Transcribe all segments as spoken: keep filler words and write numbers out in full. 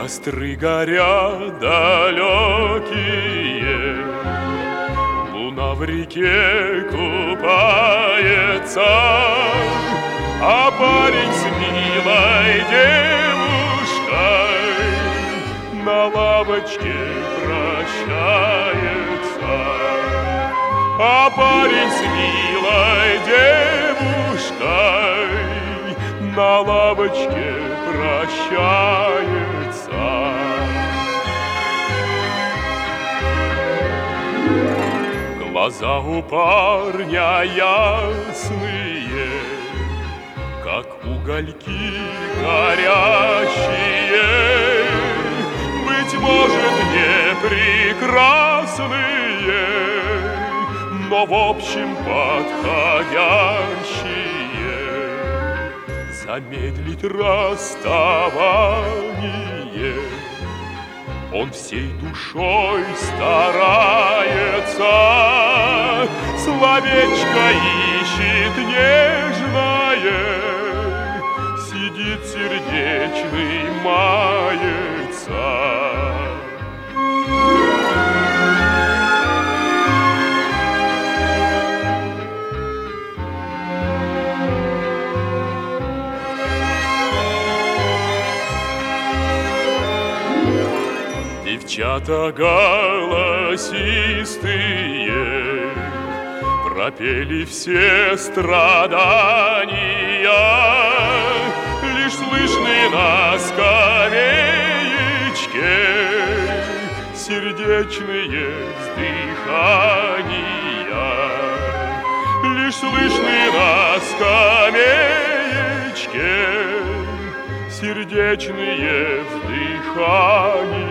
Костры горят далекие, луна в реке купается, а парень с милой девушкой на лавочке прощается. А парень с милой девушкой на лавочке прощается. Глаза у парня ясные, как угольки горящие, быть может, не прекрасные, но в общем подходящие. Замедлить расставание он всей душой старается, словечко ищет нежное, сидит сердечный, мается. Девчата голосистые пропели все страдания, лишь слышны на скамеечке сердечные вздыхания. Лишь слышны на скамеечке сердечные вздыхания.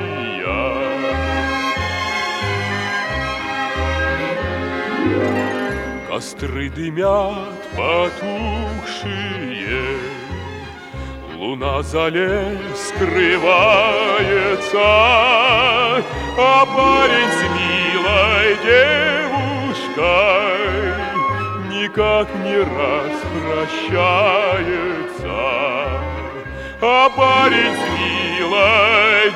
Костры дымят потухшие, луна за лес скрывается, а парень с милой девушкой никак не распрощается. А парень с милой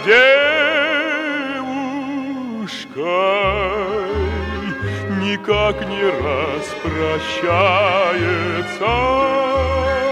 девушкой никак не распрощается.